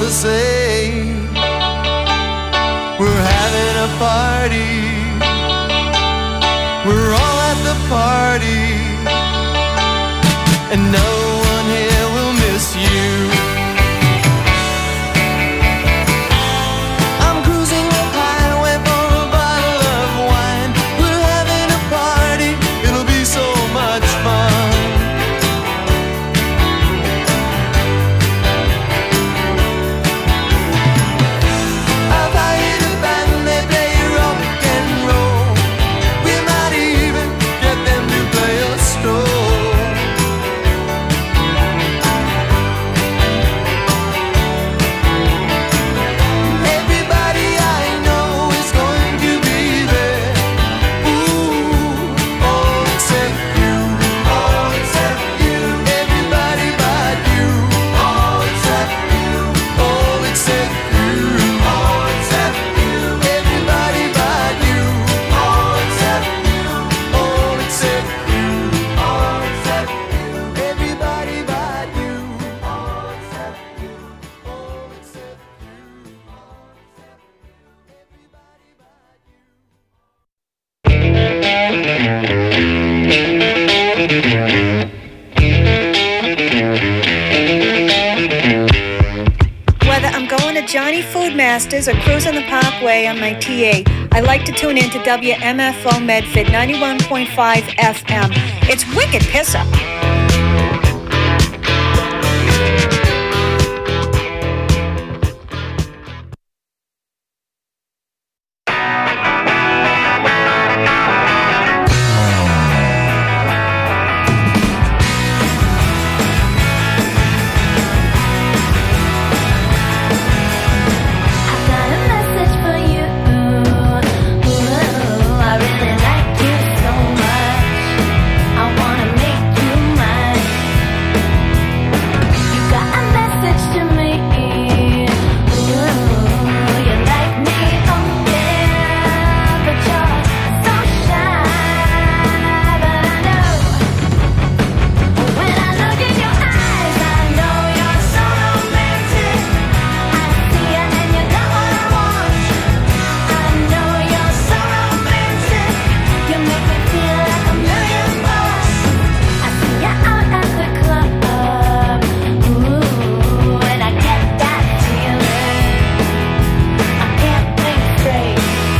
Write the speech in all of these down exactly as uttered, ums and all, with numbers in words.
the same. We're having a party, we're all at the party, and no one here will miss you. I'm cruising up highway for a bottle of wine. We're having a party, it'll be so much fun. I've hired a band, they play rock and roll. We might even get them to play a stroll. Everybody I know is going to be there. Ooh, all except you, all except you. Everybody but you, all except you, all except you, all except you. Everybody but you, all except you, all except you, all except you. Everybody but you, all except you, all except you, all except everybody but you. Whether I'm going to Johnny Food Masters or cruising the Parkway on my T A, I like to tune in to W M F O Medford ninety-one point five F M. It's wicked piss up. I've got a message for you. Ooh, I really like you so much. I wanna make you mine. You got a message to me. Ooh, you like me, oh yeah, but you're so shy. But I know when I look in your eyes, I know you're so romantic. I see it and you got what I want. I know you're so romantic. You make me feel like a million bucks. I see you out at the club, ooh, and I get that feeling. I can't think straight.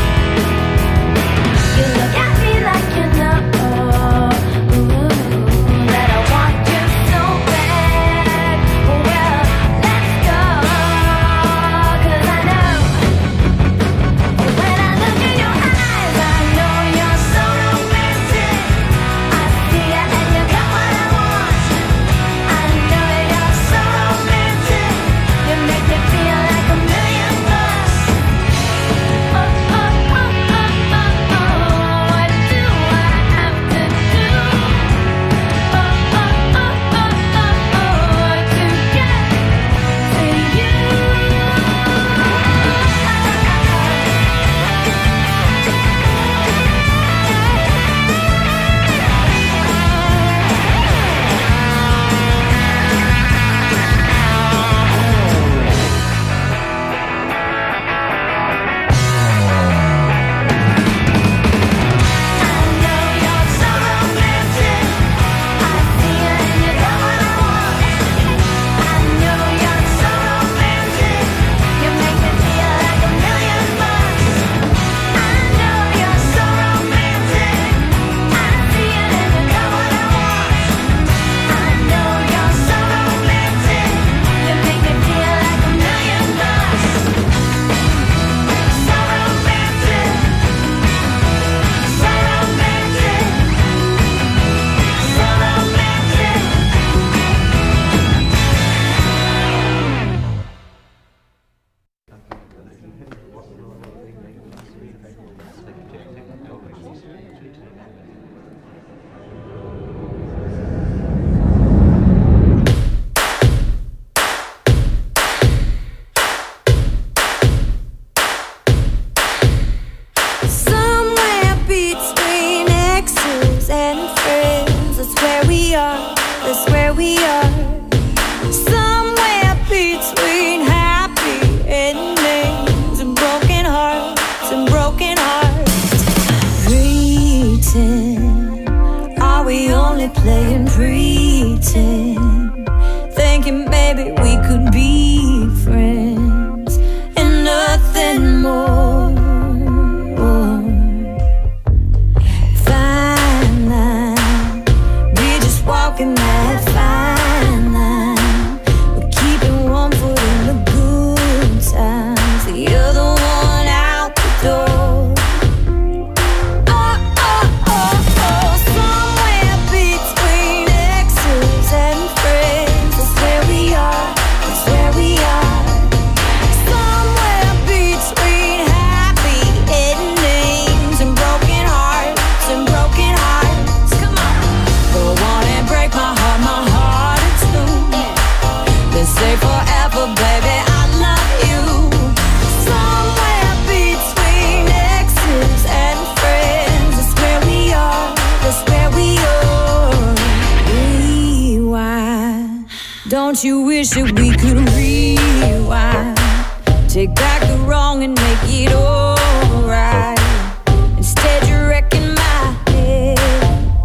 You look at me like you know, ooh, that I want you so bad. Well, let's go, 'cause I know when I look in your eyes, I know you're so romantic. I see it and you got what I want. I know you're so romantic. You make me feel like a million bucks. Oh, oh, oh, oh, oh, oh. What do I have to do? Oh, oh, oh, oh, oh, oh, to get to you. I know you're so romantic. I see it and you got what I want. I know you're so romantic. You make me feel like a million bucks. I know you're so romantic. I see it and you got what I want. I know you're so romantic. You make me feel like a million bucks. So romantic. So romantic. So romantic. Somewhere between exes and friends, that's where we are, that's where we are. Somewhere between happy playing pretend, thinking maybe we could be friends and nothing more. Fine line, we're just walking that fine line. We're keeping one foot in the good times, the other one out the door. Don't you wish that we could rewind, take back the wrong and make it alright? Instead you're wrecking my head.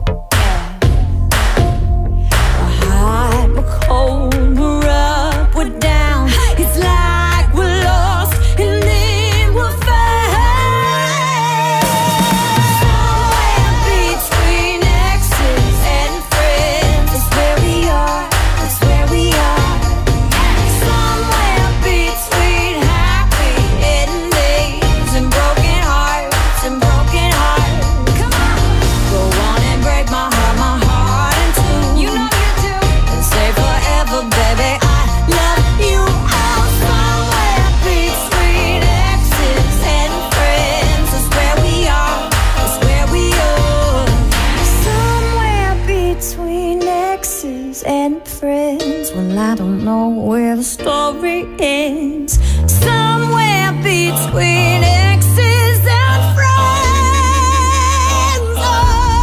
We're hot, we're cold, we're up, we're down. It's like we're lost and then we're found. Somewhere between exes and friends, that's where we are. That's where we are. Somewhere between happy endings and broken hearts and broken hearts. Come on, go on and break my heart, my heart in two. You know you do. And say forever, baby, I love you. Oh, somewhere between exes and friends, that's where we are. That's where we are. Somewhere between exes and friends. Well, I don't know where the story ends. Somewhere between exes and friends. Oh,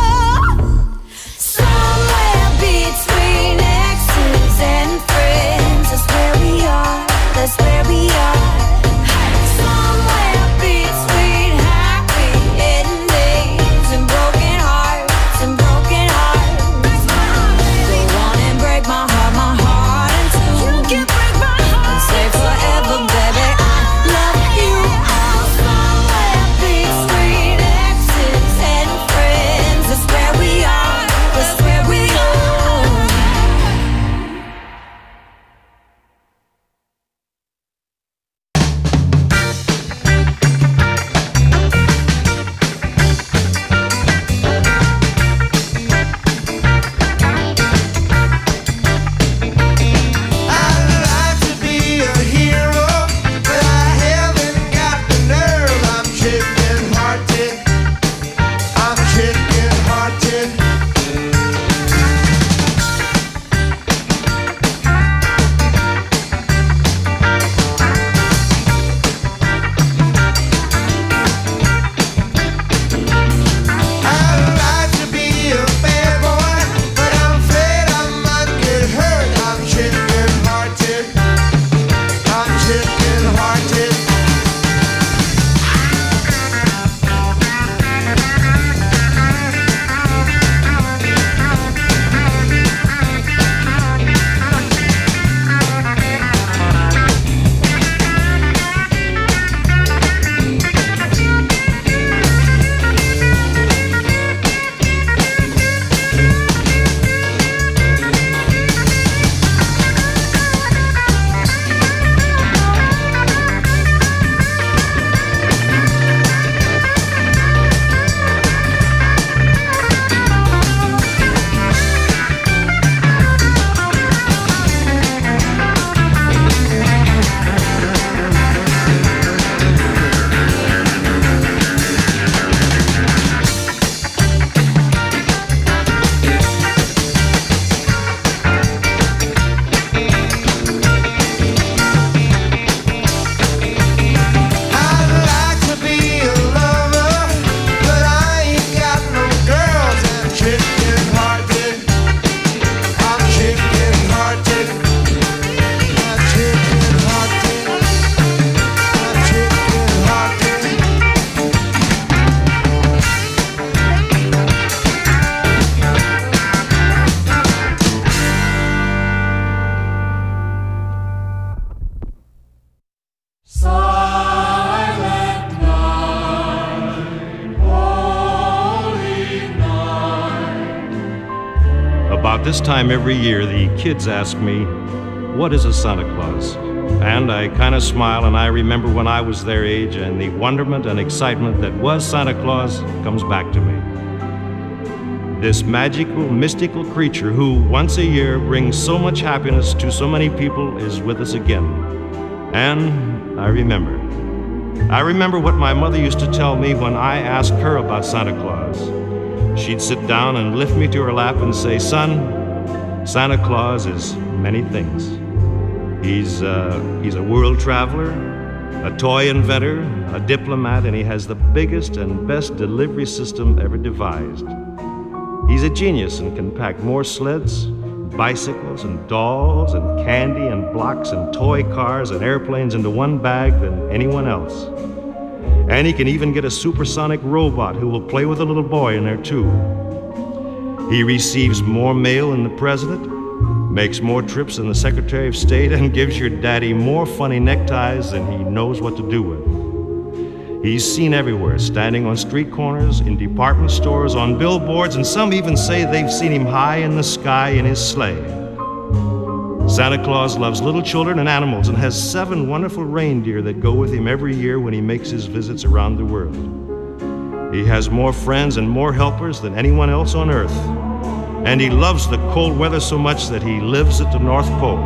somewhere between exes and friends. That's where we are. That's where we are. Somewhere between happy endings and broken hearts and broken hearts. Go on and break my heart, my heart in two. You can break my heart. And say forever, baby, I love you. Oh, this time every year, the kids ask me, what is a Santa Claus? And I kind of smile, and I remember when I was their age, and the wonderment and excitement that was Santa Claus comes back to me. This magical, mystical creature who once a year brings so much happiness to so many people is with us again. And I remember. I remember what my mother used to tell me when I asked her about Santa Claus. She'd sit down and lift me to her lap and say, son, Santa Claus is many things. He's, uh, he's a world traveler, a toy inventor, a diplomat, and he has the biggest and best delivery system ever devised. He's a genius and can pack more sleds, bicycles, and dolls, and candy, and blocks, and toy cars, and airplanes into one bag than anyone else. And he can even get a supersonic robot who will play with a little boy in there, too. He receives more mail than the president, makes more trips than the Secretary of State, and gives your daddy more funny neckties than he knows what to do with. He's seen everywhere, standing on street corners, in department stores, on billboards, and some even say they've seen him high in the sky in his sleigh. Santa Claus loves little children and animals and has seven wonderful reindeer that go with him every year when he makes his visits around the world. He has more friends and more helpers than anyone else on earth. And he loves the cold weather so much that he lives at the North Pole.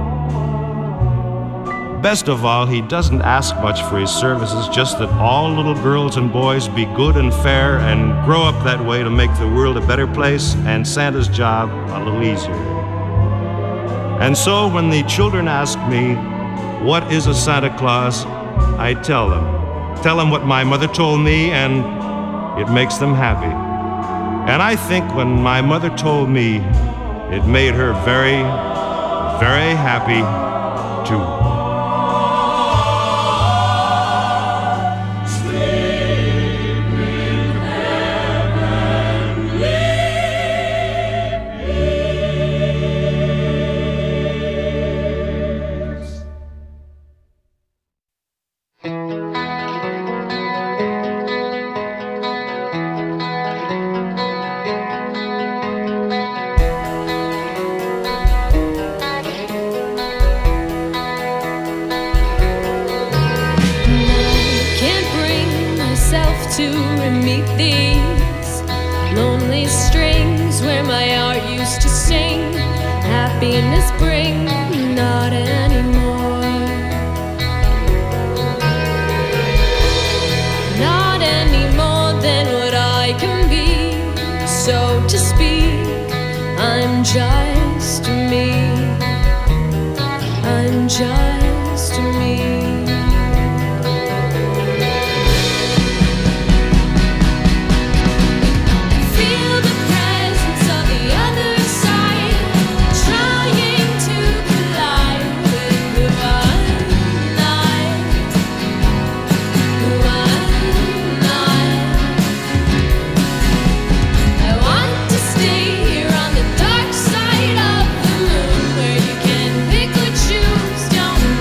Best of all, he doesn't ask much for his services, just that all little girls and boys be good and fair and grow up that way to make the world a better place and Santa's job a little easier. And so when the children ask me, what is a Santa Claus, I tell them. Tell them what my mother told me, and it makes them happy. And I think when my mother told me, it made her very, very happy too. To meet these lonely strings where my heart used to sing, happiness bring, not anymore. Not any more than what I can be, so to speak. I'm just me. I'm just me. Don't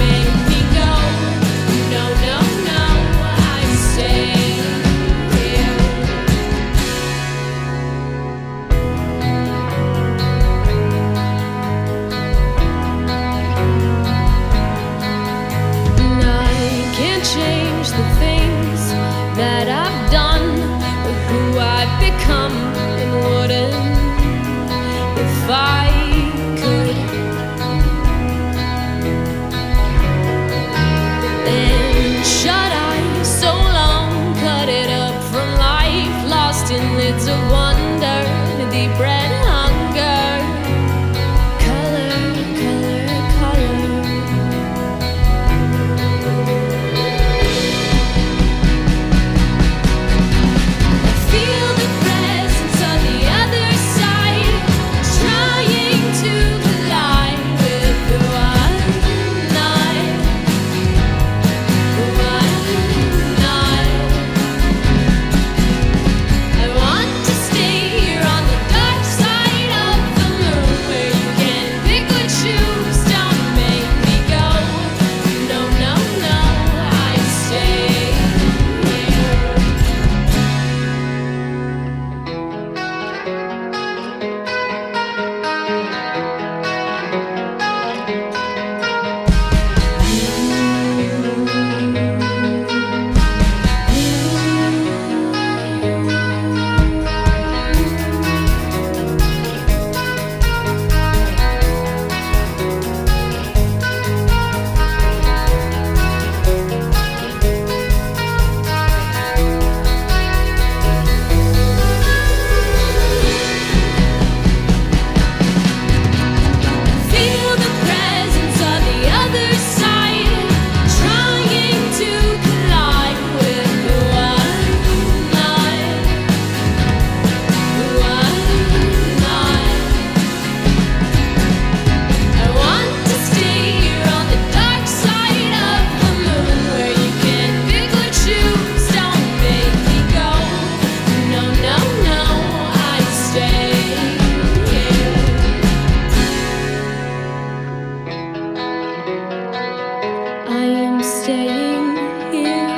staying here.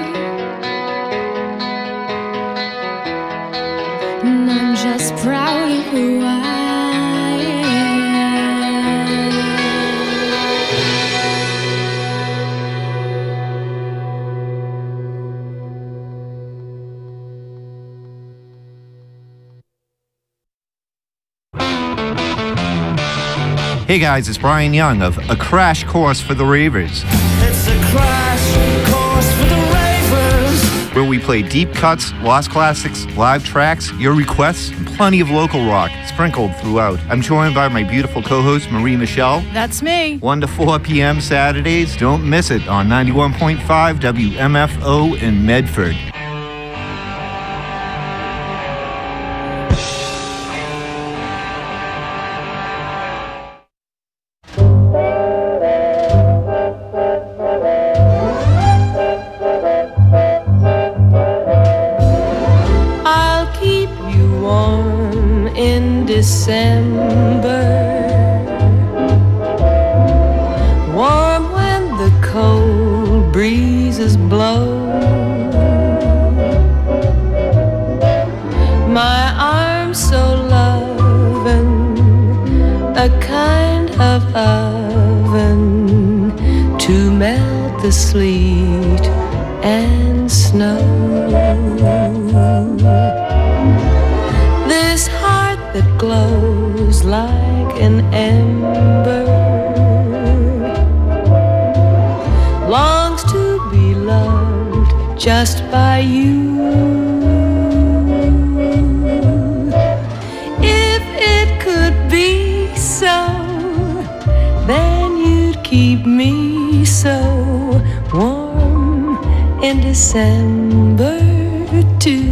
And I'm just proud of who I am. Hey guys, it's Brian Young of A Crash Course for the Ravers, It's a crash course for the ravers. where we play deep cuts, lost classics, live tracks, your requests, and plenty of local rock sprinkled throughout. I'm joined by my beautiful co-host Marie Michelle. That's me. one to four p.m. Saturdays. Don't miss it on ninety-one point five W M F O in Medford. I'll keep you warm in December, warm when the cold breezes blow. My arms so loving, a kind of oven to melt the sleet and snow. This heart that glows like an ember longs to be loved just by you. If it could be so, then you'd keep me so warm in December too.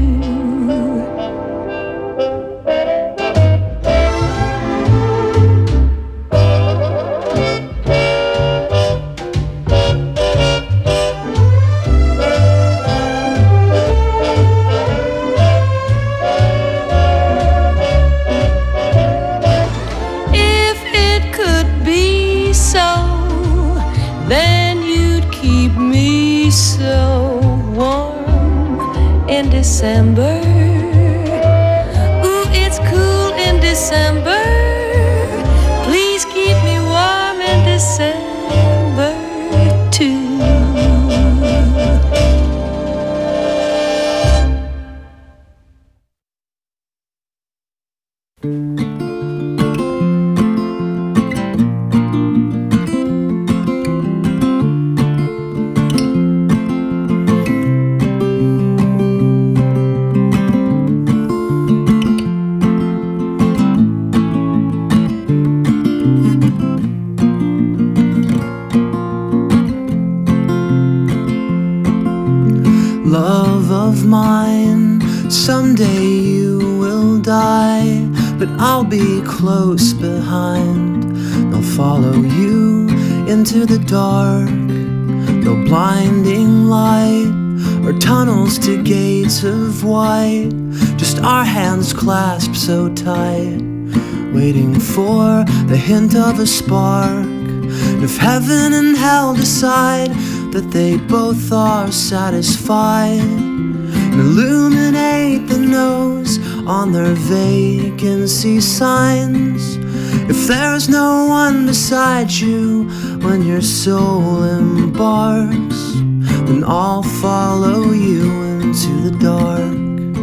If it could be so, then you'd keep me so warm in December. Ooh, it's cool in December. Please keep me warm in December too. Love of mine, someday you will die, but I'll be close behind. I'll follow you into the dark, no blinding light or tunnels to gates of white, just our hands clasped so tight, waiting for the hint of a spark. And if heaven and hell decide that they both are satisfied, and illuminate the nose on their vacancy signs, if there's no one beside you when your soul embarks, then I'll follow you into the dark.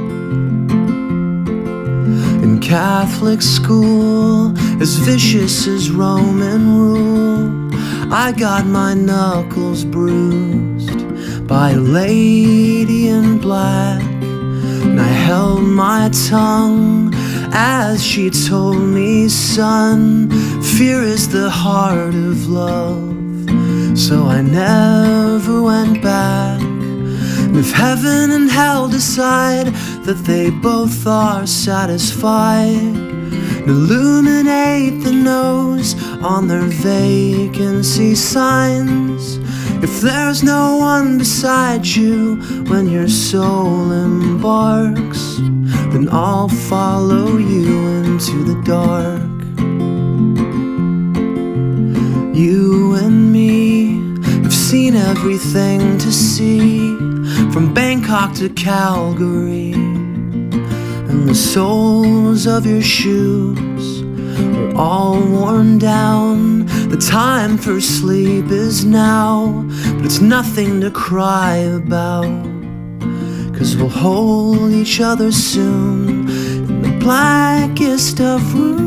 In Catholic school, as vicious as Roman rule, I got my knuckles bruised by a lady in black, and I held my tongue as she told me, son, fear is the heart of love. So I never went back. And if heaven and hell decide that they both are satisfied, illuminate the nose on their vacancy signs, if there's no one beside you when your soul embarks, then I'll follow you into the dark. You and me have seen everything to see, from Bangkok to Calgary. And the soles of your shoes are all worn down. The time for sleep is now, but it's nothing to cry about, 'cause we'll hold each other soon in the blackest of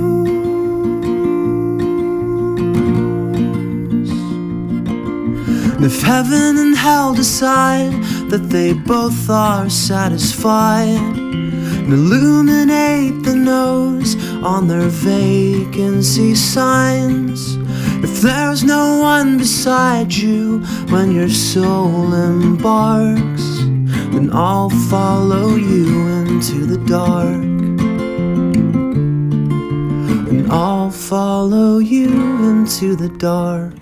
rooms. And if heaven and hell decide that they both are satisfied, and illuminate the nose on their vacancy signs, if there's no one beside you when your soul embarks, then I'll follow you into the dark. And I'll follow you into the dark.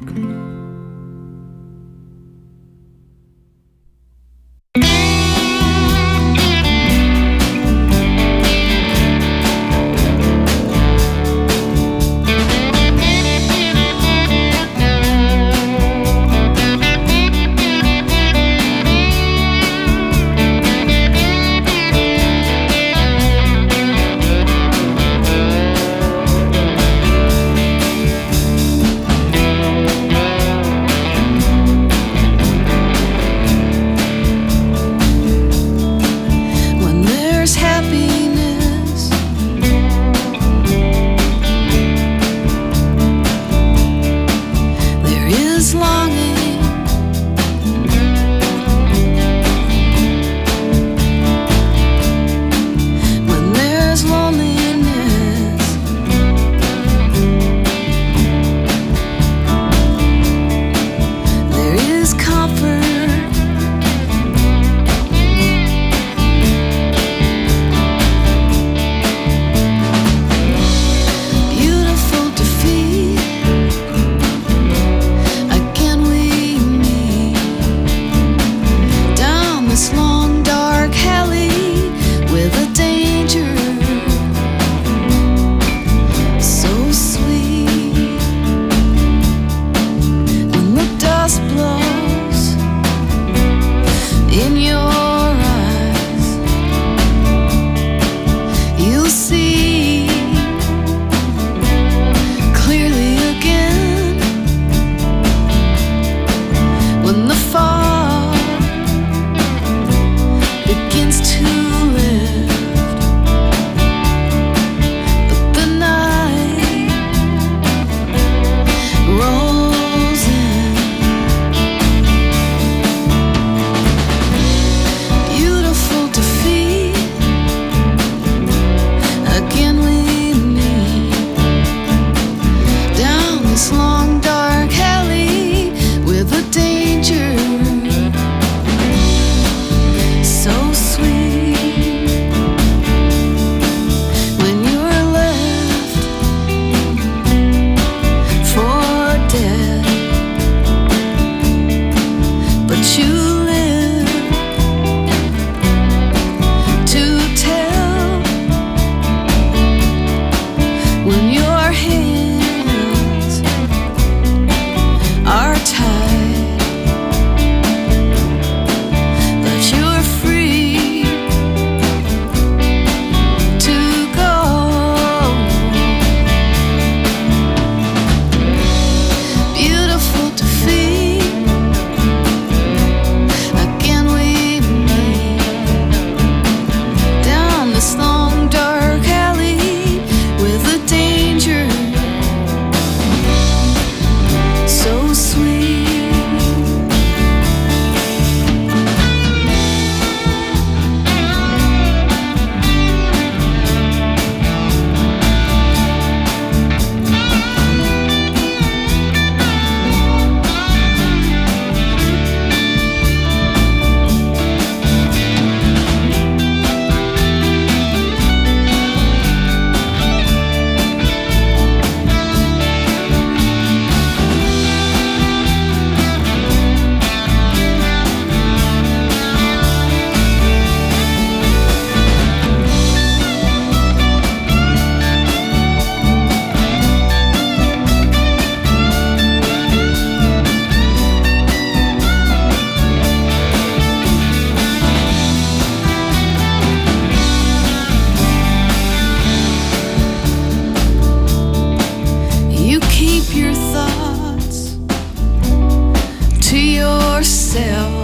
yourself,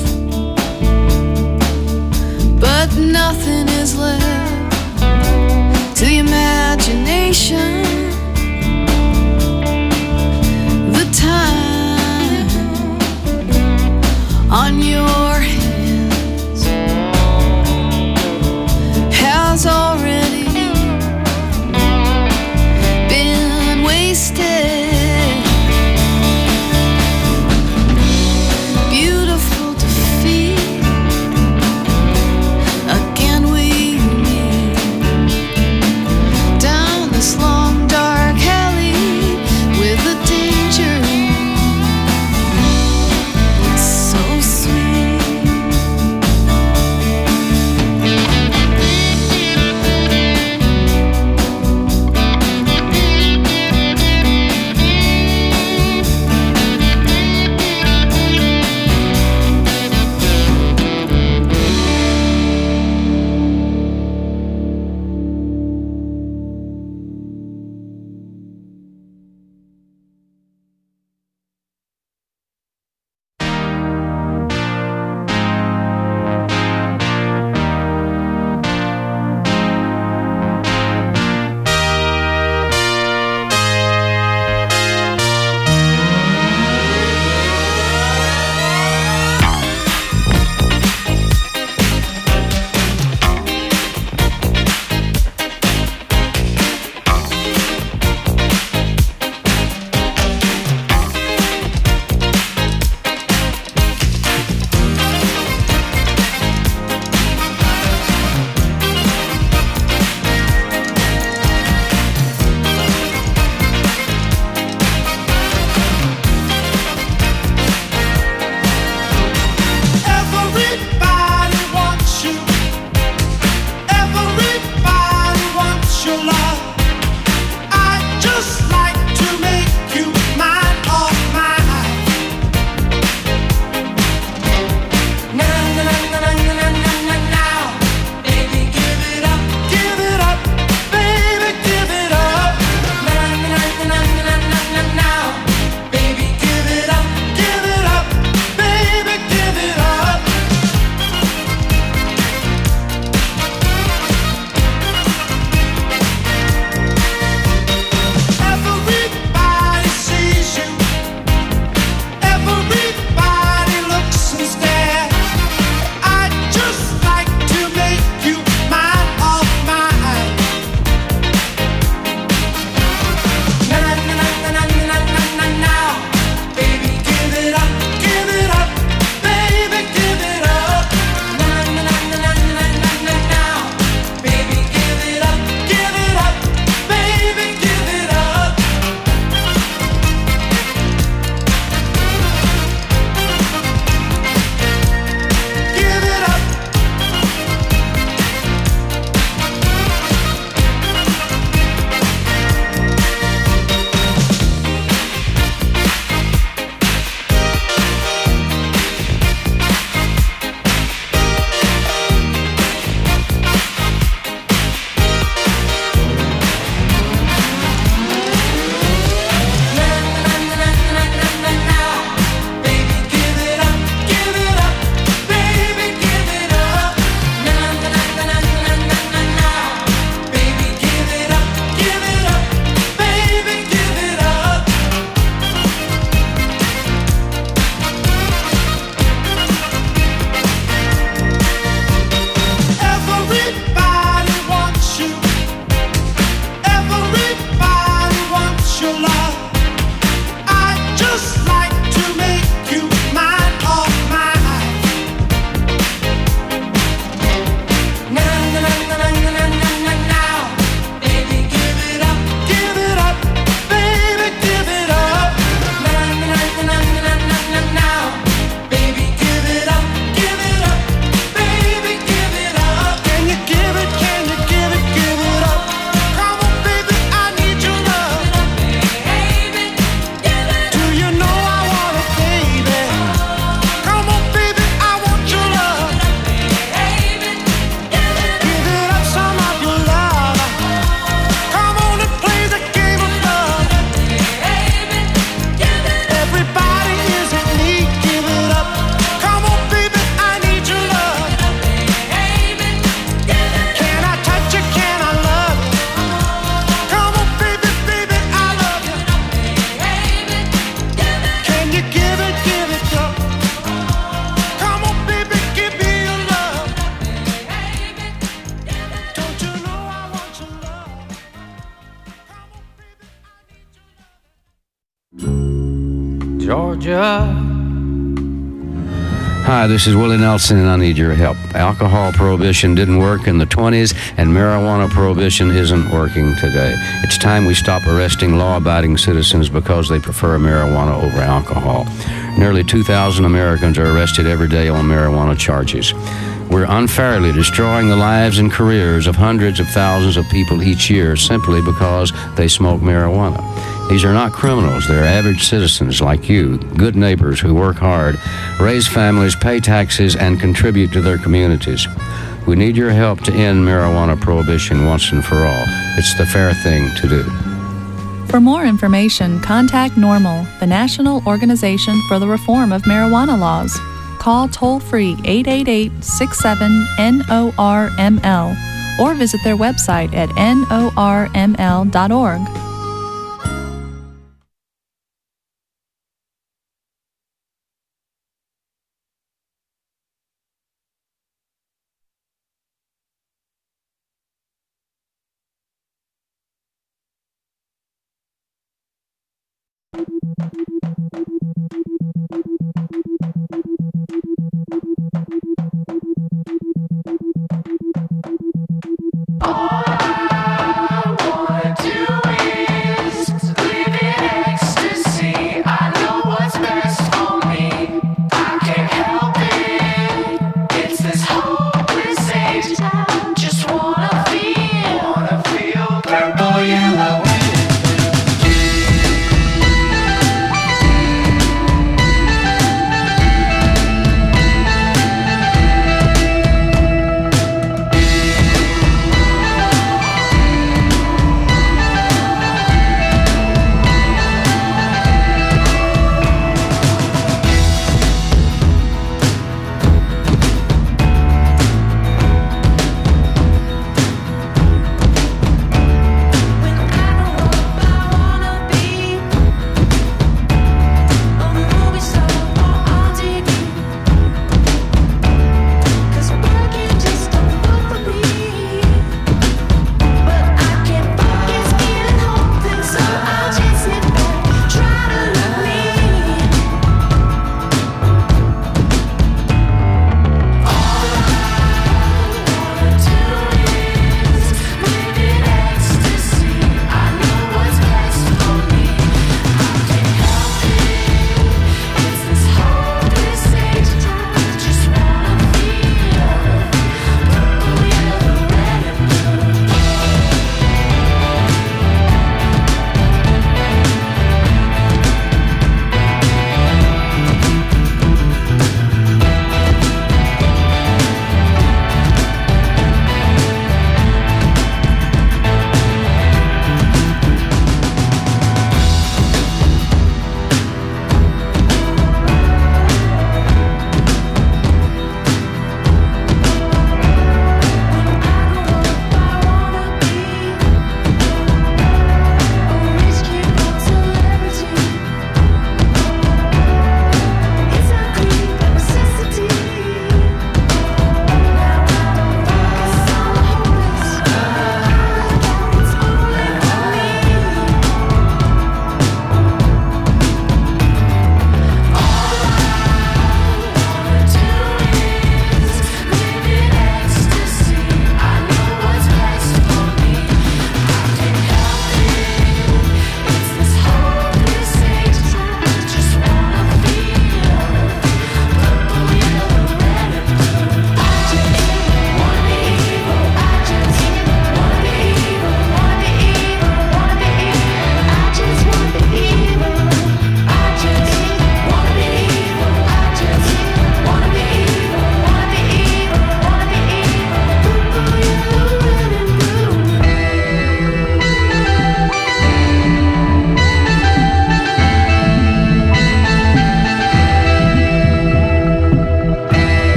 but nothing is left to the imagination. The time on your hands has already been wasted. Beautiful defeat. Again we meet down this long dark Georgia. Hi, this is Willie Nelson, and I need your help. Alcohol prohibition didn't work in the twenties, and marijuana prohibition isn't working today. It's time we stop arresting law-abiding citizens because they prefer marijuana over alcohol. Nearly two thousand Americans are arrested every day on marijuana charges. We're unfairly destroying the lives and careers of hundreds of thousands of people each year simply because they smoke marijuana. These are not criminals. They're average citizens like you, good neighbors who work hard, raise families, pay taxes, and contribute to their communities. We need your help to end marijuana prohibition once and for all. It's the fair thing to do. For more information, contact NORML, the National Organization for the Reform of Marijuana Laws. Call toll-free eight eight eight, six seven, N O R M L or visit their website at N O R M L dot org. Purple, yellow,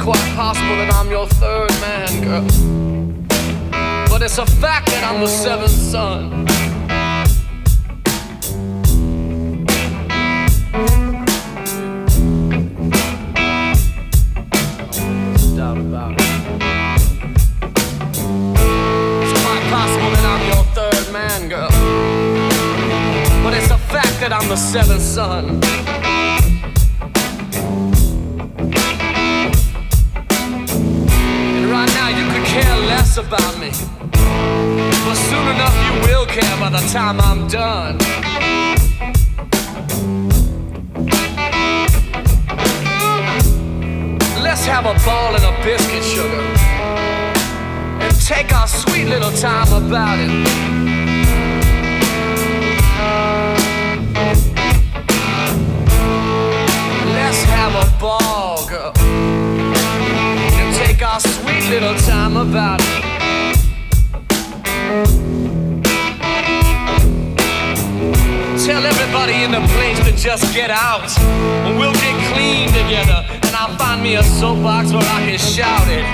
quite possible that I'm your third man, girl. But it's a fact that I'm the seventh son. No doubt about it. It's quite possible that I'm your third man, girl. But it's a fact that I'm the seventh son. Care less about me, but soon enough you will care by the time I'm done. Let's have a ball and a biscuit, sugar, and take our sweet little time about it. Let's have a ball, girl, take our sweet little time about it. Tell everybody in the place to just get out, and we'll get clean together, and I'll find me a soapbox where I can shout it.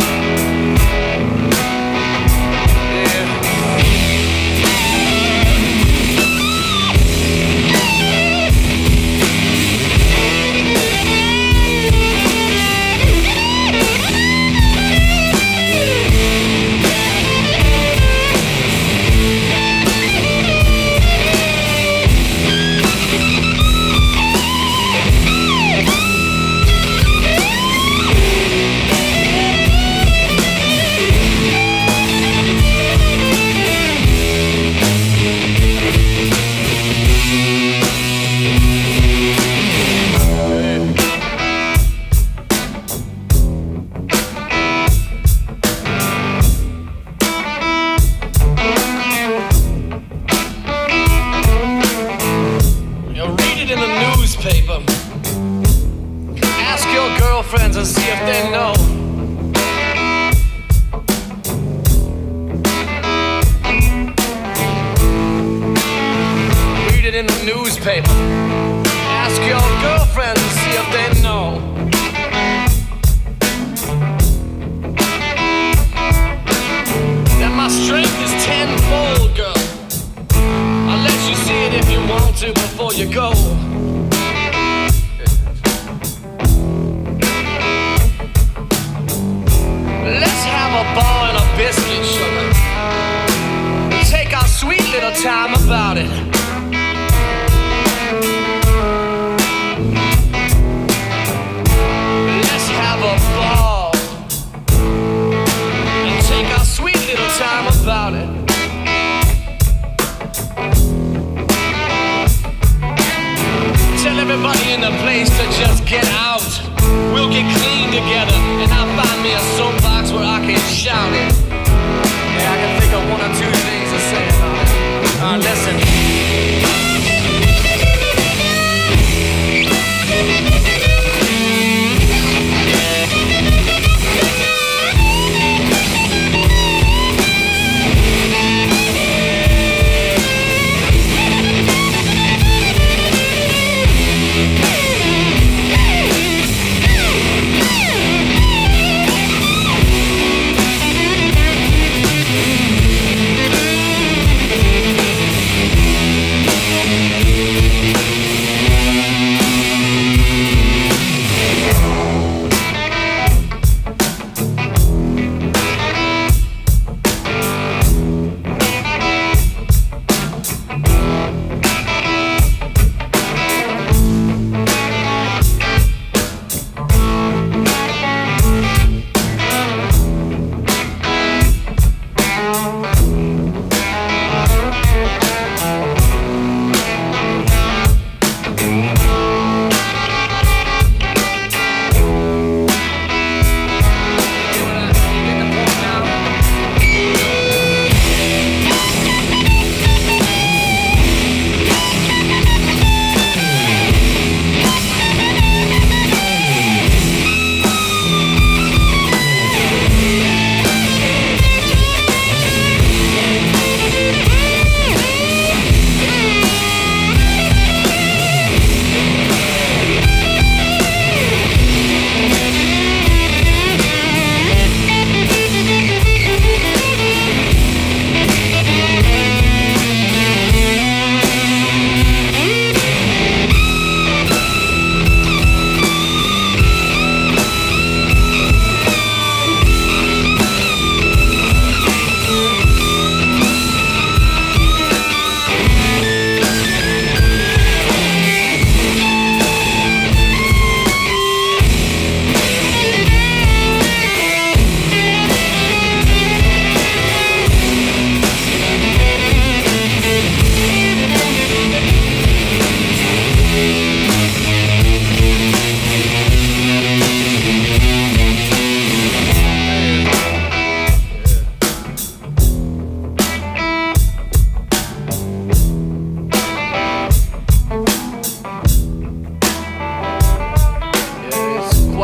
And see if they know. Read it in the newspaper. Ask your girlfriends and see if they know. That my strength is tenfold, girl. I'll let you see it if you want to before you go. Let's have a ball and a biscuit, sugar. Take our sweet little time about it. Let's have a ball and take our sweet little time about it. Tell everybody in the place to just get out. We'll get clean together, and I'll find me a soapbox where I can shout it. Yeah, I can think of one or two things to say about it. Uh, listen.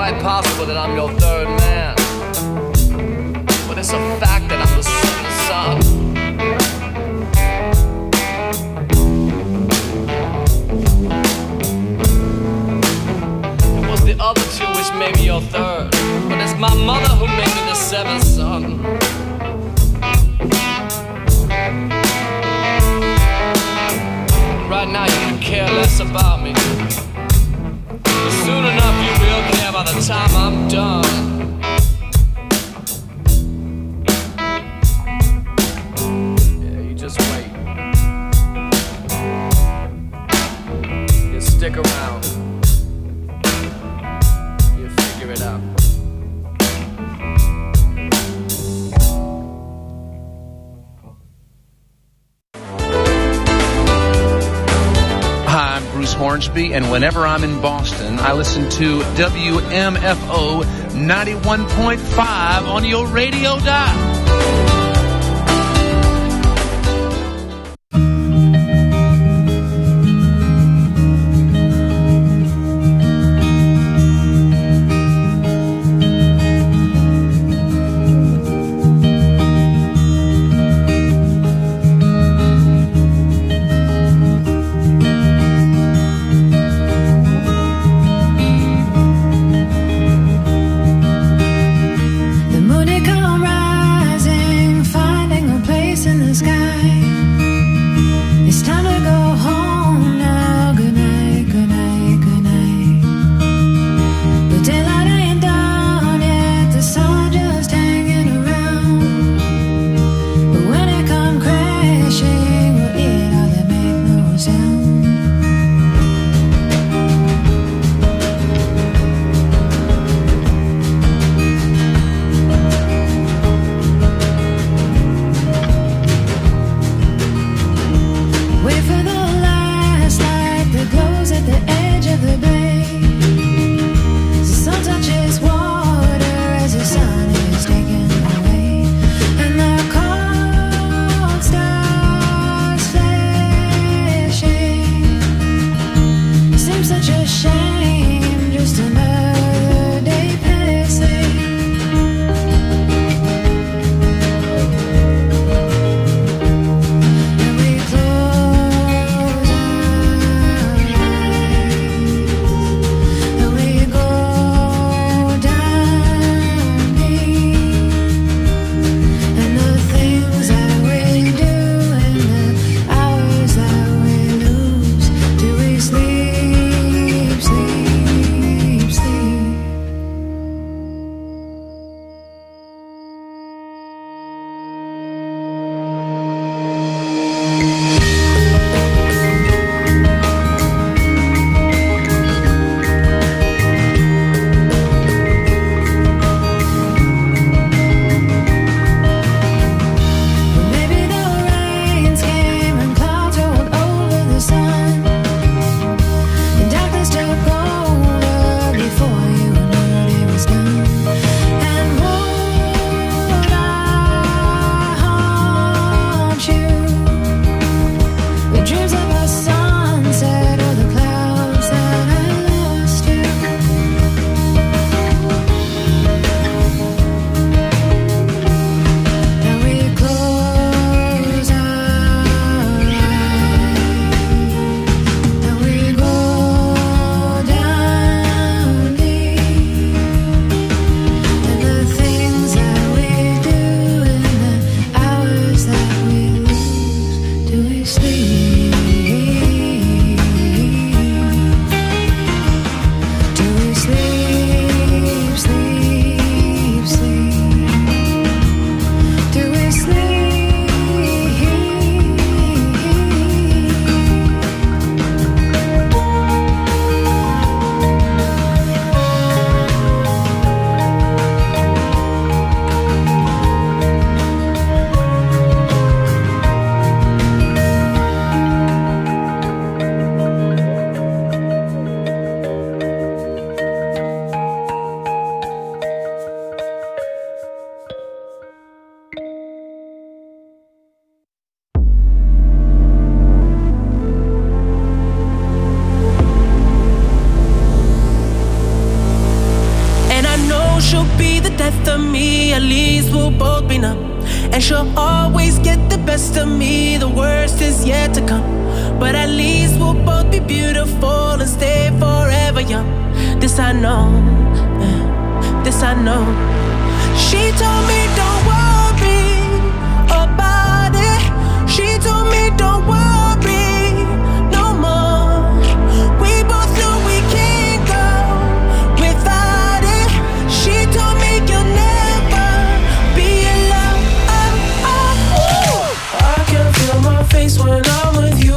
quite possible that I'm your third man. But it's a fact that I'm the seventh son. It was the other two which made me your third. But it's my mother who made me the seventh son. Right now you can care less about me. But soon enough you will care by the time I'm done. Yeah, you just wait. You stick around. You figure it out. Hi, I'm Bruce Hornsby, and whenever I'm in Boston, I listen to W M F O ninety-one point five on your radio dial. The moon it come rising she'll be the death of me. At least we'll both be numb. And she'll always get the best of me. The worst is yet to come. But at least we'll both be beautiful and stay forever young. This I know, yeah, this I know. She told me don't worry about it. She told me don't worry no more. We both know we can't go without it. She told me you'll never be alone. Oh, oh. I can feel my face when I'm with you,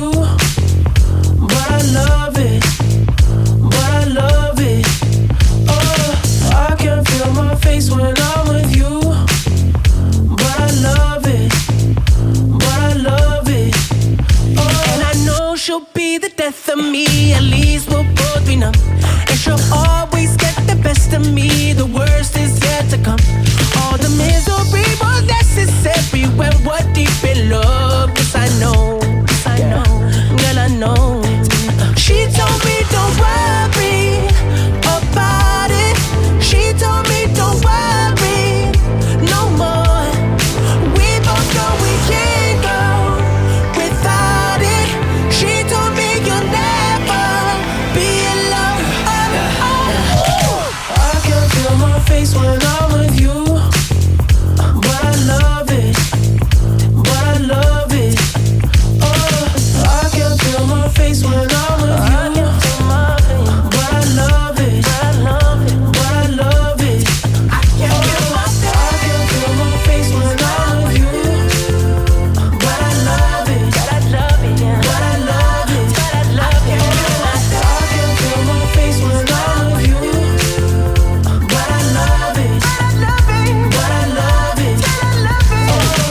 but I love it, but I love it. Oh, I can feel my face when I'm with you, but I love it, but I love it. Oh, and I know she'll be the death of me. At least we'll both be numb. And she'll always get the best of me. The worst is yet to come. All the misery was necessary when we're deep in love. Yes, I know, yes, I know, girl, I know. She told me don't worry about it. She told me don't worry no more. We both know we can't go without it. She told me you'll never be alone. Oh, oh, oh. I can feel my face when I'm with you, but I love it, but I love it. Oh, I can feel my face when I'm with you, but I love it, but I love it. I can feel my I can feel my face when I'm with you, but I love it, but I love it, but I love it, but I love it. I can feel my face when I'm with you, but I love it, but I love it, but I love it, but I love it.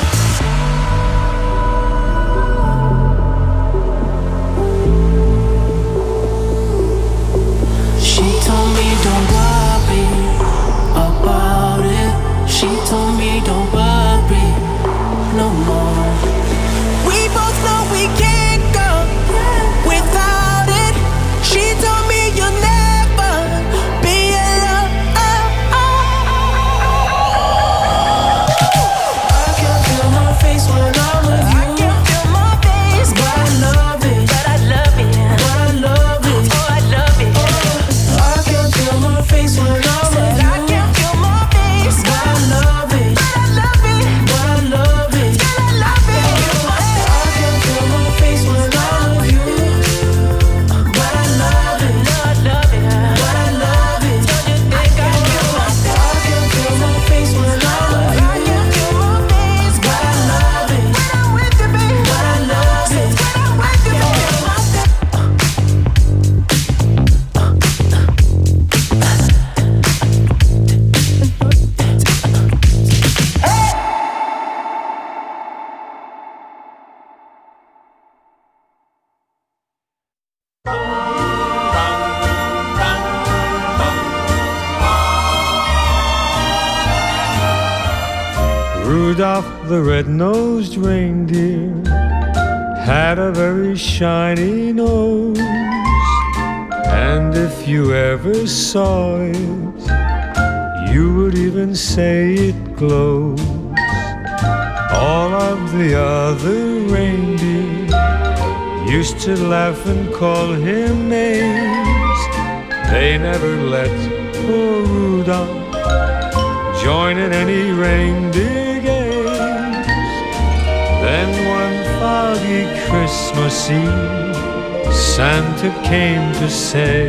She told me don't worry about it. She told me don't worry no more. We both know we can't go without it. She told me you'll never be alone. I can feel my face when I'm with you. I can feel my face, but I love it, but I love it, but I love it. Oh, I love it. I can feel my face when I'm with you. I can feel my face, but I love it, but I love it, but I love it, but I love it. I can feel my face when I'm with you, but I love it, but I love it, but I love it. Don't you think I feel my I can feel my face when I'm with you. I can feel my face, but I love it, when I'm with you, baby, but I love it, when I'm with you, baby. Rudolph the red-nosed reindeer had a very shiny nose, and if you ever saw it, you would even say it glows. All of the other reindeer used to laugh and call him names. They never let poor Rudolph join in any reindeer games. Then one foggy Christmas Eve, Santa came to say,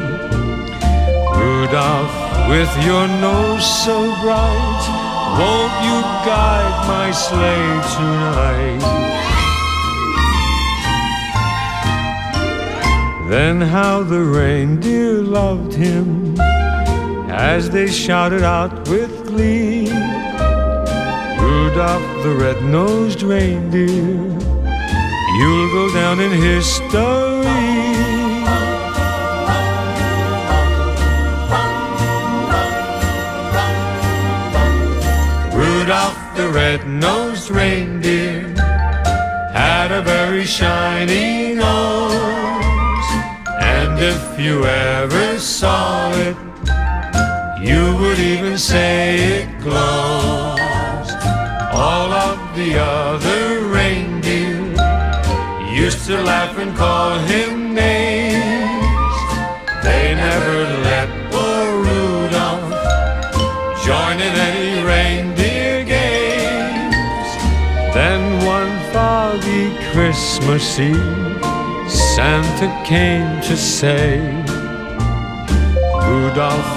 Rudolph, with your nose so bright, won't you guide my sleigh tonight? Then how the reindeer loved him as they shouted out with glee, Rudolph the red-nosed reindeer, you'll go down in history. Rudolph the red-nosed reindeer had a very shiny nose, and if you ever saw it, You would even say it glows. All of the other reindeer used to laugh and call him names. They never let poor Rudolph join in any reindeer games. Then one foggy Christmas Eve, Santa came to say, Rudolph,